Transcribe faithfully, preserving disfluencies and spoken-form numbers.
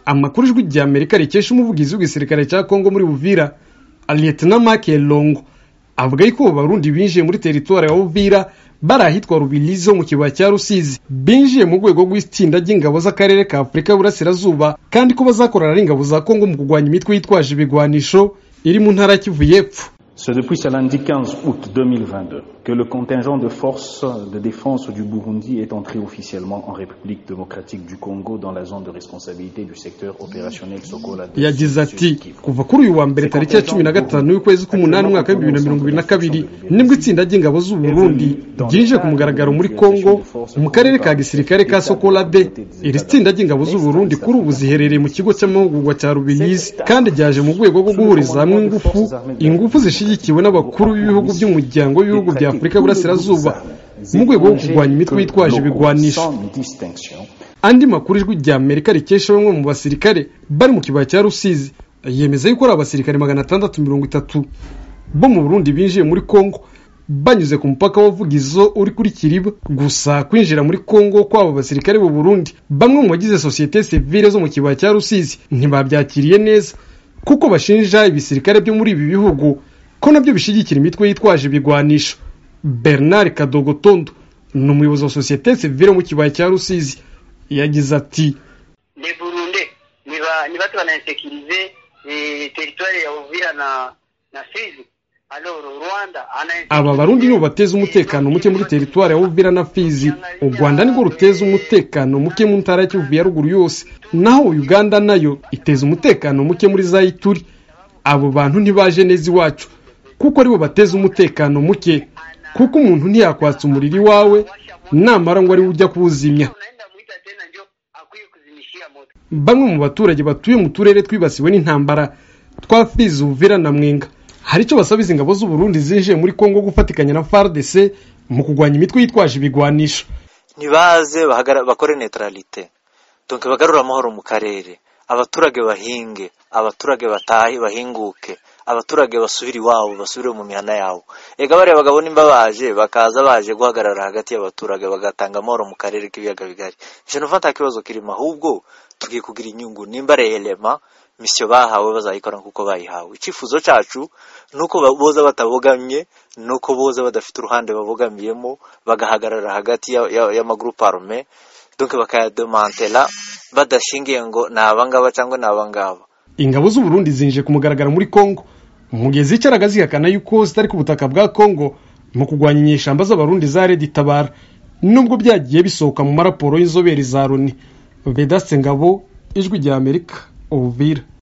amakuru ijwi rya Amerika rikesha umuvugizi w'igisirikare cya Kongo muri Uvira Lieutenant Mark Elongo avuga yuko Abarundi binjiye muri teritwari ya Uvira barahitwa Rubirizi mu kibaya cya Rusizi binjiye mu rwego rw'itsinda ry'ingabo z'akarere ka Afrika y'Uburasirazuba kandi ko bazakorana n'ingabo za Kongo mu kugwanya imitwe yitwaje ibigwanisho iri mu ntara Kivu y'Epfo. C'est depuis ce lundi quinze août deux mille vingt-deux que le contingent de forces de défense du Burundi est entré officiellement en République démocratique du Congo dans la zone de responsabilité du secteur opérationnel Sokola. Yagize ati kuva kuri uyu wa mbere tariki ya cumi na gatanu y'ukwezi k'umunani mwaka wa bibiri na mirongo ibiri na kabiri nibwo itsinda ry'ingabo z'u Burundi ryinjiye ku mugaragaro muri Kongo mu karere ka gisirikare ka Sokola de. Iri tsinda ry'ingabo z'u Burundi kuri ubu ziherereye mu kigo cy'amahugurwa cya Rubirizi kandi ryaje mu rwego rwo guhuriza hamwe ingufu ingufu zishigikiwe n'abakuru b'ibihugu by'umuryango w'ibihugu bya Afrika y'Uburasirazuba mu rwego rwo kurwanya imitwe yitwaje ibigwanisho. Andi makuru ijwi rya Amerika rikesha bamwe mu basirikare bari mu kibaya cya Rusizi yemeza yuko ari abasirikare magana atandatu mirongo itatu bo mu Burundi binjiye muri Kongo banyuze ku mupaka wa Vugizo uri kuri Kiriba. Gusa kwinjira muri Kongo kw'abo basirikare b'u Burundi bamwe mu bagize societe civile zo mu kibaya cya Rusizi ntibabyakiriye neza kuko bashinja ibisirikare byo muri ibi bihugu ko nabyo bishigikira imitwe yitwaje ibigwanisho. Bernard Kadogotondo ni umuyobozi wa societe civile mu kibaya cya Rusizi yagize ati le Burundi niba niba tubanainsekirize eh territoire ya Uvira na na Fizi. Aba Barundi nibo bateza umutekano muke muri teritwari ya Uvira na Fizi. U Rwanda niko ruteza umutekano muke mu ntara ya Kivu ya ruguru yose, naho Uganda nayo iteza umutekano muke muri za Ituri. Abo bantu ntibaje neza iwacu kuko aribo bateza umutekano muke, kuko umuntu ntiyakwatsa umuriri wawe namara ngo ari ujya kuwuzimya. Bamwe mu baturage batuye mu turere twibasiwe n'intambara twa Fizi, Uvira na Mwenga hari icyo basabiza ingabo z'u Burundi zinjiye muri Kongo gufatikanya na F A R D C mu kugwanya imitwe yitwaje ibigwanisho. Nibaze bakore neutralité, donc bagarura amahoro mu karere, abaturage bahinge, abaturage batahi bahinguke, abaturage basubira iwabo, basubire mu mihana yawo. Ega bare bagabo nimba baje bakaza baje guhagarara hagati y'abaturage bagatanga amahoro mu karere k'ibiyaga bigari. Je no fata kibazo kirima ahubwo tugiye kugira inyungu nimba relema misyo bahawe bazayikora nkuko bayihawe. Icifuzo cacu nuko boza batabogamye, nuko boza badafite uruhande babogamiyemo, bagahagarara hagati ya, ya, ya magroupe armé, donc bakayademantela badashingiye ngo nabangaba cyangwa nabangaba. Ingabo z'u Burundi zinje ku mugaragaro muri Kongo mugezi cyaraga zihakana yuko zitari ku butaka bwa Kongo mu kugwanya inyeshamba z'Abarundi za Red Tabara, nubwo byagiye bisohoka mu maraporo y'inzobere za Loni. Vedaste Ngabo, Ijwi rya Amerika, Uvira.